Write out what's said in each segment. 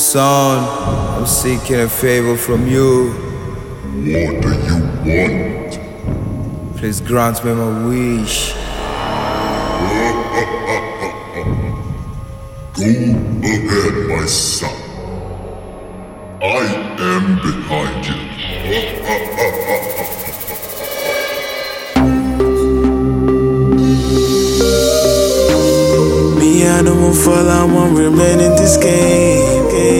Son, I'm seeking a favor from you. What do you want? Please grant me my wish. Go ahead, my son. I am behind you. Me, I don't want fall, I won't remain in this game.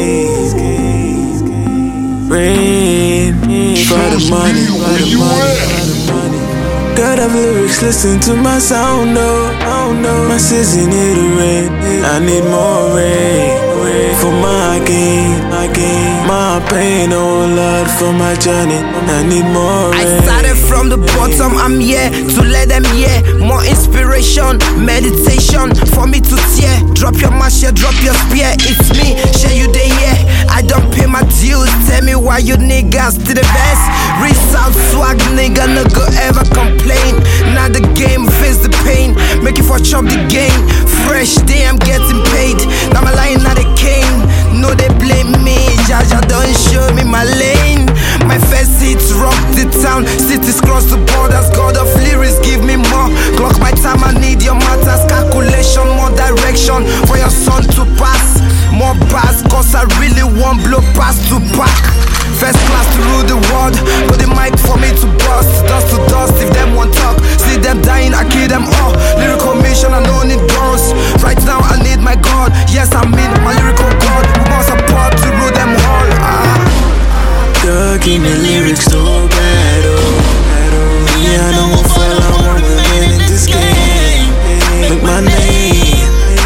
Rain for the money, for the money. God of lyrics, listen to my sound, no. My season need a rain. I need more rain for my gain, my pain, oh Lord, for my journey. I need more rain. I started from the bottom, I'm here to let them hear. More inspiration, meditation for me to tear. Drop your mash, drop your spear. It's me, share you the year. I don't pay my dues. Tell me why you niggas to the best. Resound swag, nigga, no go ever complain. Now the game, face the pain. Make it for chop the game. Fresh day, I'm getting paid. Now my line, now the cane. No, they blame me. Jaja don't show me my lane. My first hits rock the town. Cities cross the borders. God of lyrics, give me more. Clock my time, I need your matters. Calculation, more direction for your son to pass. More bars, cause I really want blow pass to back. First class to rule the world, but the mic for me to bust. Dust to dust, if them want talk. See them dying, I kill them all. Lyrical mission, I don't need girls. Right now I need my God. Yes, I mean my lyrical God. We must support to rule them all. God, give me lyrics to battle. Me, I don't want fall, I want to win in this game. Make my name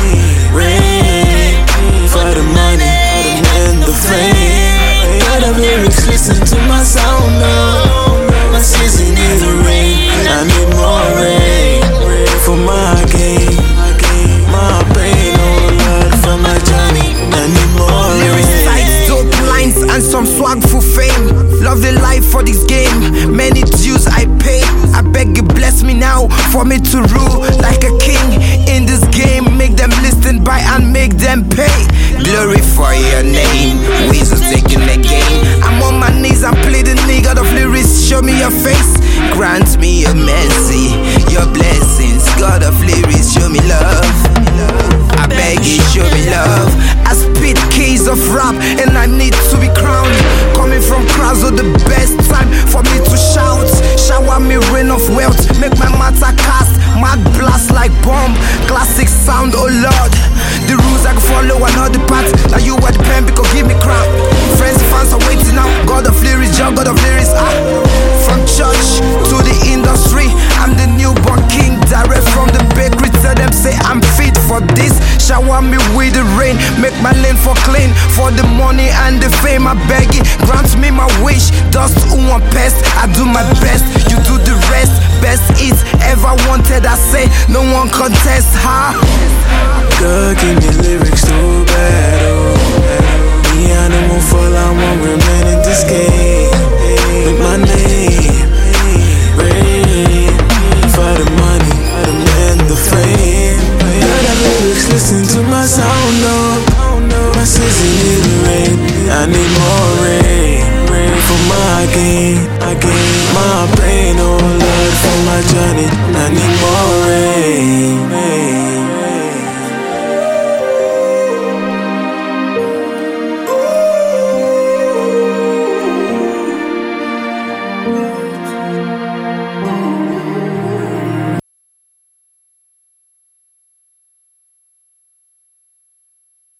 rain for the money and the fame. God of lyrics, listen to my sound, no. My season is a rain. I need more rain for my gain, my pain, oh Lord, for my journey. I need more rain. Lyrics, dope lines, and some swag for fame. Love the life for this game. Many dues I pay. I beg you bless me now for me to rule like a king in this game. Make them listen by and make them pay. Glory for your name. Weasels taking the game. I'm on my knees and play the nigga of lyrics. Show me your face. Grant me your mercy, your blessings. God of lyrics, show me love. I beg you, show me love. I spit keys of rap and I need to be crowned. Coming from crowds of the best time for me to shout. Shower me rain of wealth, make my matter cast. Mad blast like bomb, classic sound, oh Lord. The rules I can follow are not the path. Now you are the pen because give me crap. Friends, fans are waiting now. God of lyrics, God of lyrics. From church to the industry, I'm the newborn king. Direct from the bakery, tell them say I'm fit for this. Shower me with the rain, make my lane for clean. For the money and the fame, I beg it. Grant me my wish. Dust one pest, I do my best. You do the rest. Best is ever wanted. I say no one contest, huh? God, give me lyrics to battle. Me, I don't want fall, I won't remain in this game. Make my name rain for the money and the fame. God of lyrics, listen to my sound, no. My season need rain. I need more rain for my gain, my pain, oh Lord, for my journey. I need